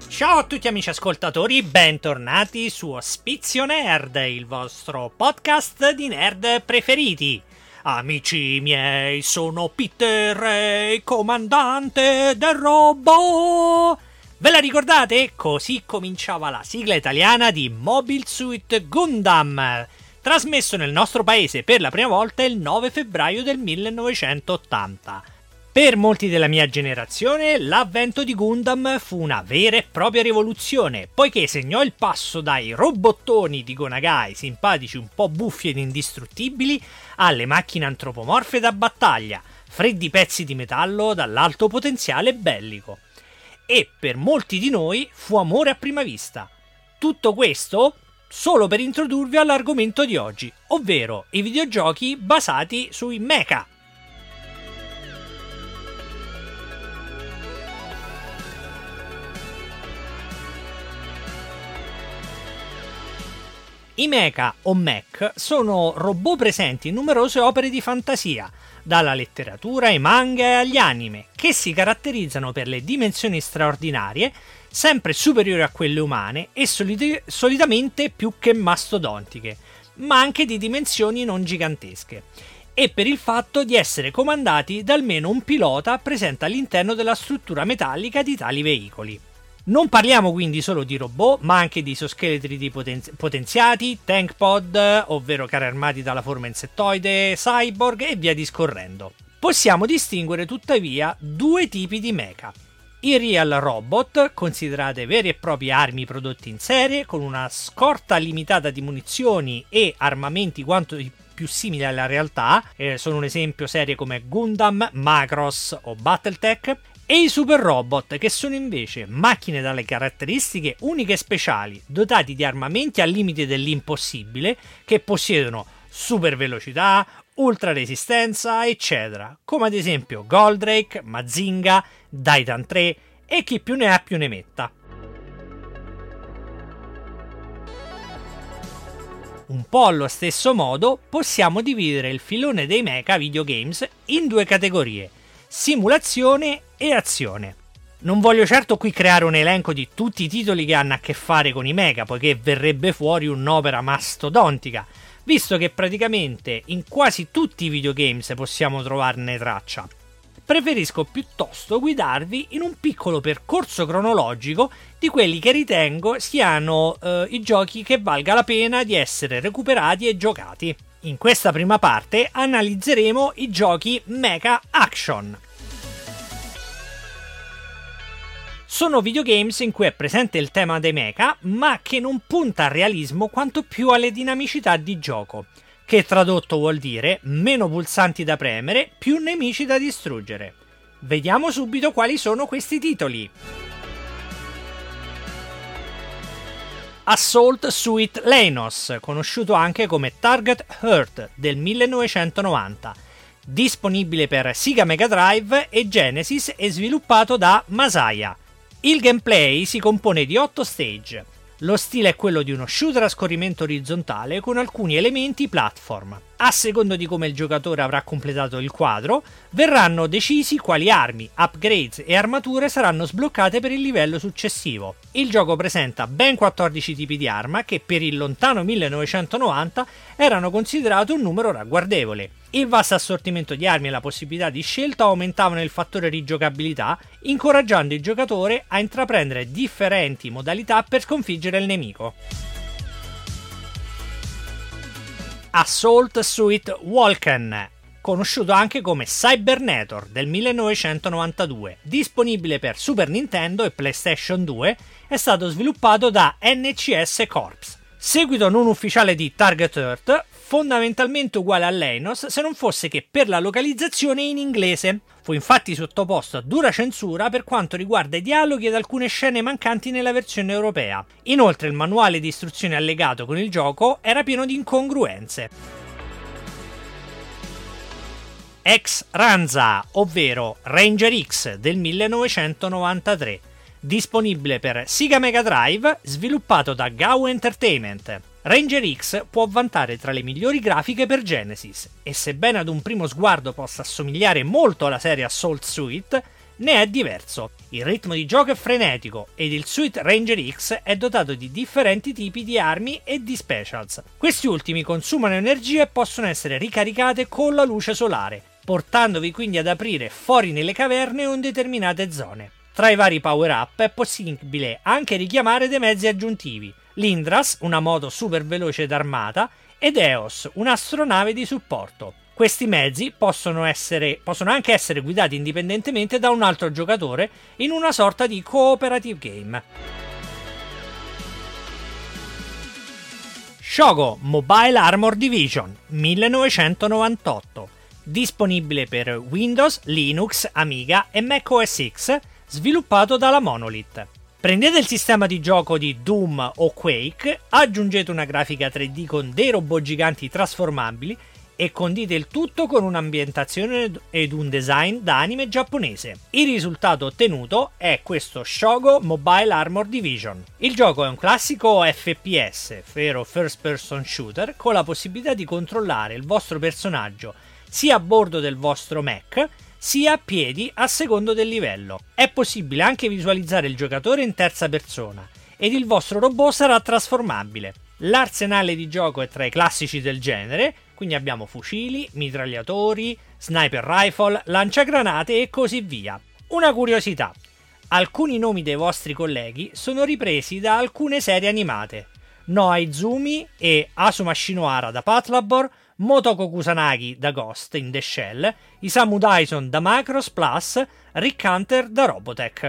Ciao a tutti amici ascoltatori, bentornati su Ospizio Nerd, il vostro podcast di nerd preferiti. Amici miei, sono Peter, comandante del robot. Ve la ricordate? Così cominciava la sigla italiana di Mobile Suit Gundam, trasmesso nel nostro paese per la prima volta il 9 febbraio del 1980. Per molti della mia generazione, l'avvento di Gundam fu una vera e propria rivoluzione, poiché segnò il passo dai robottoni di Go Nagai, simpatici un po' buffi ed indistruttibili, alle macchine antropomorfe da battaglia, freddi pezzi di metallo dall'alto potenziale bellico. E per molti di noi fu amore a prima vista. Tutto questo solo per introdurvi all'argomento di oggi, ovvero i videogiochi basati sui mecha. I mecha o mech sono robot presenti in numerose opere di fantasia, dalla letteratura ai manga e agli anime, che si caratterizzano per le dimensioni straordinarie, sempre superiori a quelle umane e solitamente più che mastodontiche, ma anche di dimensioni non gigantesche, e per il fatto di essere comandati da almeno un pilota presente all'interno della struttura metallica di tali veicoli. Non parliamo quindi solo di robot, ma anche di isoscheletri potenziati, tank pod, ovvero carri armati dalla forma insettoide, cyborg e via discorrendo. Possiamo distinguere tuttavia due tipi di mecha. I real robot, considerate vere e proprie armi prodotte in serie, con una scorta limitata di munizioni e armamenti quanto di più simili alla realtà, sono un esempio serie come Gundam, Macross o Battletech, e i super robot, che sono invece macchine dalle caratteristiche uniche e speciali, dotati di armamenti al limite dell'impossibile, che possiedono super velocità, ultra resistenza, eccetera, come ad esempio Goldrake, Mazinga, Titan 3 e chi più ne ha più ne metta. Un po' allo stesso modo possiamo dividere il filone dei mecha videogames in due categorie: simulazione e azione. Non voglio certo qui creare un elenco di tutti i titoli che hanno a che fare con i mecha, poiché verrebbe fuori un'opera mastodontica, visto che praticamente in quasi tutti i videogames possiamo trovarne traccia. Preferisco piuttosto guidarvi in un piccolo percorso cronologico di quelli che ritengo siano i giochi che valga la pena di essere recuperati e giocati. In questa prima parte analizzeremo i giochi Mecha Action. Sono videogames in cui è presente il tema dei mecha, ma che non punta al realismo quanto più alle dinamicità di gioco, che tradotto vuol dire meno pulsanti da premere, più nemici da distruggere. Vediamo subito quali sono questi titoli. Assault Suit Leynos, conosciuto anche come Target Heart del 1990, disponibile per Sega Mega Drive e Genesis e sviluppato da Masaya. Il gameplay si compone di 8 stage. Lo stile è quello di uno shooter a scorrimento orizzontale con alcuni elementi platform. A seconda di come il giocatore avrà completato il quadro, verranno decisi quali armi, upgrades e armature saranno sbloccate per il livello successivo. Il gioco presenta ben 14 tipi di arma che per il lontano 1990 erano considerati un numero ragguardevole. Il vasto assortimento di armi e la possibilità di scelta aumentavano il fattore rigiocabilità, incoraggiando il giocatore a intraprendere differenti modalità per sconfiggere il nemico. Assault Suit Walken, conosciuto anche come Cybernator del 1992, disponibile per Super Nintendo e PlayStation 2, è stato sviluppato da NCS Corps. Seguito non ufficiale di Target Earth, fondamentalmente uguale a Leynos se non fosse che per la localizzazione in inglese. Fu infatti sottoposto a dura censura per quanto riguarda i dialoghi ed alcune scene mancanti nella versione europea. Inoltre il manuale di istruzioni allegato con il gioco era pieno di incongruenze. Ex Ranza, ovvero Ranger X del 1993, disponibile per Sega Mega Drive, sviluppato da GAO Entertainment. Ranger X può vantare tra le migliori grafiche per Genesis e sebbene ad un primo sguardo possa assomigliare molto alla serie Assault Suit, ne è diverso. Il ritmo di gioco è frenetico ed il Sweet Ranger X è dotato di differenti tipi di armi e di specials. Questi ultimi consumano energia e possono essere ricaricate con la luce solare, portandovi quindi ad aprire fori nelle caverne o in determinate zone. Tra i vari power-up è possibile anche richiamare dei mezzi aggiuntivi: l'Indras, una moto super veloce ed armata, ed Eos, un'astronave di supporto. Questi mezzi possono anche essere guidati indipendentemente da un altro giocatore in una sorta di cooperative game. Shogo Mobile Armor Division 1998, disponibile per Windows, Linux, Amiga e Mac OS X, sviluppato dalla Monolith. Prendete il sistema di gioco di Doom o Quake, aggiungete una grafica 3D con dei robot giganti trasformabili e condite il tutto con un'ambientazione ed un design da anime giapponese. Il risultato ottenuto è questo Shogo Mobile Armor Division. Il gioco è un classico FPS, ovvero First Person Shooter, con la possibilità di controllare il vostro personaggio sia a bordo del vostro Mac, sia a piedi a secondo del livello. È possibile anche visualizzare il giocatore in terza persona ed il vostro robot sarà trasformabile. L'arsenale di gioco è tra i classici del genere, quindi abbiamo fucili, mitragliatori, sniper rifle, lanciagranate e così via. Una curiosità: alcuni nomi dei vostri colleghi sono ripresi da alcune serie animate. Noa Izumi e Asuma Shinohara da Patlabor, Motoko Kusanagi da Ghost in the Shell, Isamu Dyson da Macross Plus, Rick Hunter da Robotech.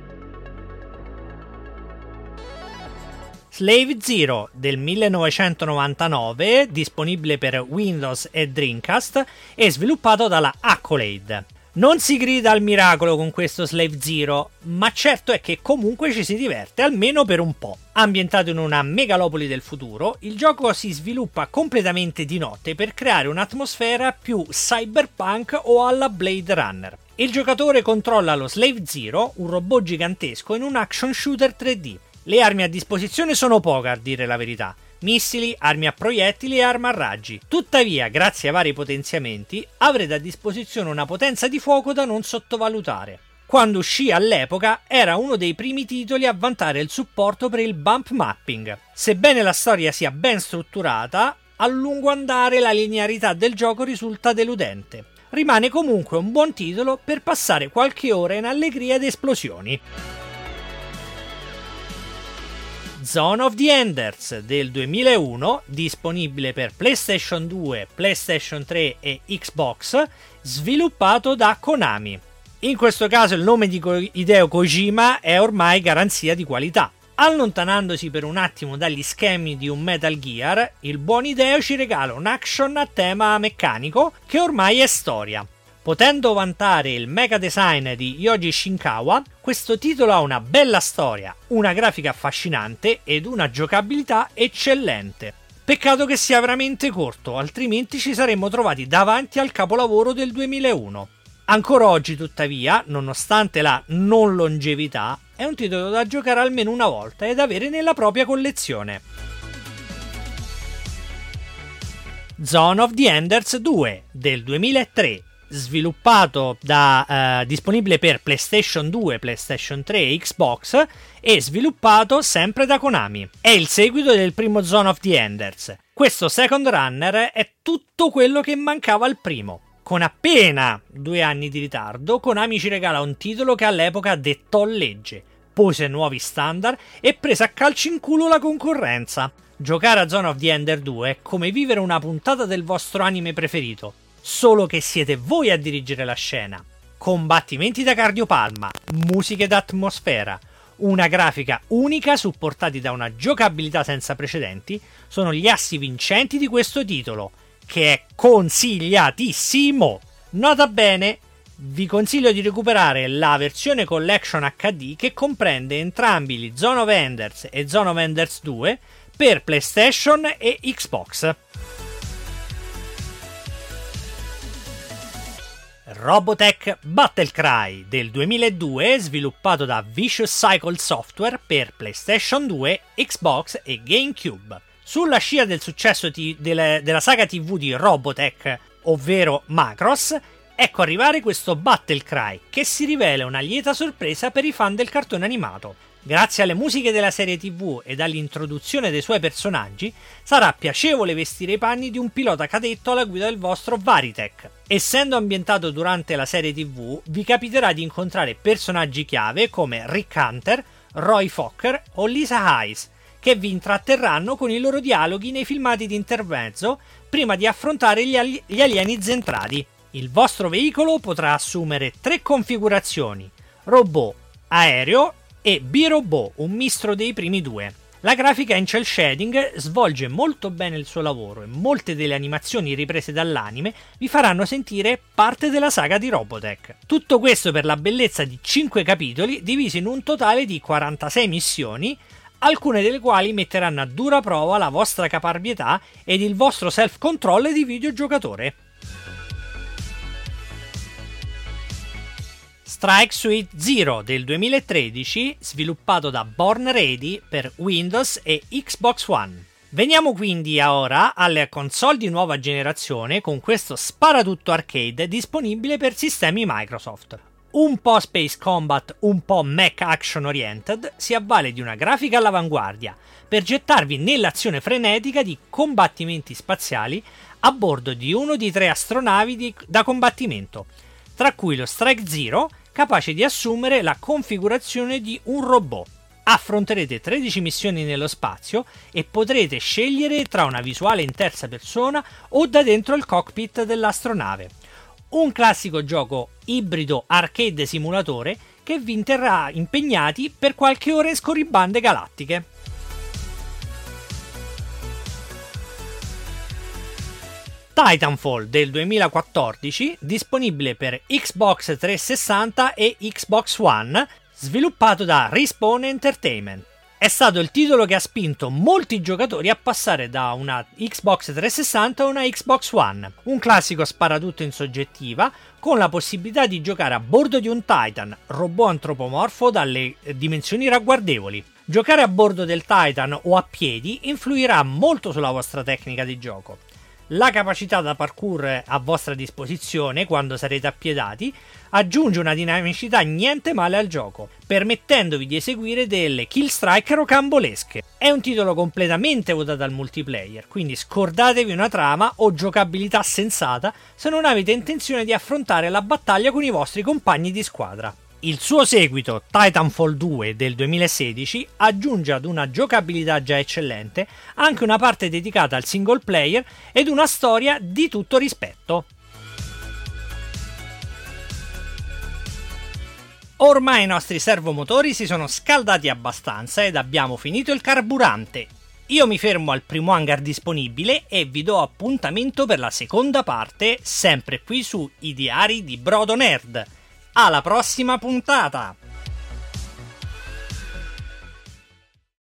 Slave Zero del 1999, disponibile per Windows e Dreamcast e sviluppato dalla Accolade. Non si grida al miracolo con questo Slave Zero, ma certo è che comunque ci si diverte, almeno per un po'. Ambientato in una megalopoli del futuro, il gioco si sviluppa completamente di notte per creare un'atmosfera più cyberpunk o alla Blade Runner. Il giocatore controlla lo Slave Zero, un robot gigantesco in un action shooter 3D. Le armi a disposizione sono poche, a dire la verità: missili, armi a proiettili e arma a raggi. Tuttavia, grazie ai vari potenziamenti, avrete a disposizione una potenza di fuoco da non sottovalutare. Quando uscì all'epoca era uno dei primi titoli a vantare il supporto per il bump mapping. Sebbene la storia sia ben strutturata, a lungo andare la linearità del gioco risulta deludente. Rimane comunque un buon titolo per passare qualche ora in allegria ed esplosioni. Zone of the Enders del 2001, disponibile per PlayStation 2, PlayStation 3 e Xbox, sviluppato da Konami. In questo caso il nome di Hideo Kojima è ormai garanzia di qualità. Allontanandosi per un attimo dagli schemi di un Metal Gear, il buon Hideo ci regala un action a tema meccanico che ormai è storia. Potendo vantare il mega design di Yoji Shinkawa, questo titolo ha una bella storia, una grafica affascinante ed una giocabilità eccellente. Peccato che sia veramente corto, altrimenti ci saremmo trovati davanti al capolavoro del 2001. Ancora oggi, tuttavia, nonostante la non longevità, è un titolo da giocare almeno una volta ed avere nella propria collezione. Zone of the Enders 2 del 2003, sviluppato disponibile per PlayStation 2, PlayStation 3 e Xbox e sviluppato sempre da Konami. È il seguito del primo Zone of the Enders. Questo Second Runner è tutto quello che mancava al primo. Con appena 2 anni di ritardo, Konami ci regala un titolo che all'epoca dettò legge, pose nuovi standard e prese a calci in culo la concorrenza. Giocare a Zone of the Enders 2 è come vivere una puntata del vostro anime preferito, solo che siete voi a dirigere la scena. Combattimenti da cardiopalma, musiche d'atmosfera, una grafica unica supportati da una giocabilità senza precedenti sono gli assi vincenti di questo titolo, che è consigliatissimo. Nota bene, vi consiglio di recuperare la versione Collection HD che comprende entrambi gli Zone of Enders e Zone of Enders 2 per PlayStation e Xbox. Robotech Battlecry del 2002, sviluppato da Vicious Cycle Software per PlayStation 2, Xbox e GameCube. Sulla scia del successo della saga TV di Robotech, ovvero Macross, Ecco arrivare questo Battle Cry, che si rivela una lieta sorpresa per i fan del cartone animato. Grazie alle musiche della serie TV ed all'introduzione dei suoi personaggi, sarà piacevole vestire i panni di un pilota cadetto alla guida del vostro Varitech. Essendo ambientato durante la serie TV, vi capiterà di incontrare personaggi chiave come Rick Hunter, Roy Fokker o Lisa Hayes, che vi intratterranno con i loro dialoghi nei filmati di intermezzo prima di affrontare gli alieni zentradi. Il vostro veicolo potrà assumere 3 configurazioni: robot, aereo e B-Robot, un mistro dei primi 2. La grafica in cel shading svolge molto bene il suo lavoro e molte delle animazioni riprese dall'anime vi faranno sentire parte della saga di Robotech. Tutto questo per la bellezza di 5 capitoli divisi in un totale di 46 missioni, alcune delle quali metteranno a dura prova la vostra caparbietà ed il vostro self-control di videogiocatore. Strike Suite Zero del 2013, sviluppato da Born Ready per Windows e Xbox One. Veniamo quindi ora alle console di nuova generazione con questo sparatutto arcade disponibile per sistemi Microsoft. Un po' Space Combat, un po' Mech Action Oriented, si avvale di una grafica all'avanguardia per gettarvi nell'azione frenetica di combattimenti spaziali a bordo di uno di 3 astronavi da combattimento, tra cui lo Strike Zero, capace di assumere la configurazione di un robot. Affronterete 13 missioni nello spazio e potrete scegliere tra una visuale in terza persona o da dentro il cockpit dell'astronave. Un classico gioco ibrido arcade simulatore che vi terrà impegnati per qualche ora in scorribande galattiche. Titanfall del 2014, disponibile per Xbox 360 e Xbox One, sviluppato da Respawn Entertainment. È stato il titolo che ha spinto molti giocatori a passare da una Xbox 360 a una Xbox One, un classico sparatutto in soggettiva, con la possibilità di giocare a bordo di un Titan, robot antropomorfo dalle dimensioni ragguardevoli. Giocare a bordo del Titan o a piedi influirà molto sulla vostra tecnica di gioco. La capacità da parkour a vostra disposizione quando sarete appiedati aggiunge una dinamicità niente male al gioco, permettendovi di eseguire delle kill strike rocambolesche. È un titolo completamente votato al multiplayer, quindi scordatevi una trama o giocabilità sensata se non avete intenzione di affrontare la battaglia con i vostri compagni di squadra. Il suo seguito, Titanfall 2 del 2016, aggiunge ad una giocabilità già eccellente anche una parte dedicata al single player ed una storia di tutto rispetto. Ormai i nostri servomotori si sono scaldati abbastanza ed abbiamo finito il carburante. Io mi fermo al primo hangar disponibile e vi do appuntamento per la seconda parte, sempre qui su I Diari di Brodo Nerd. Alla prossima puntata!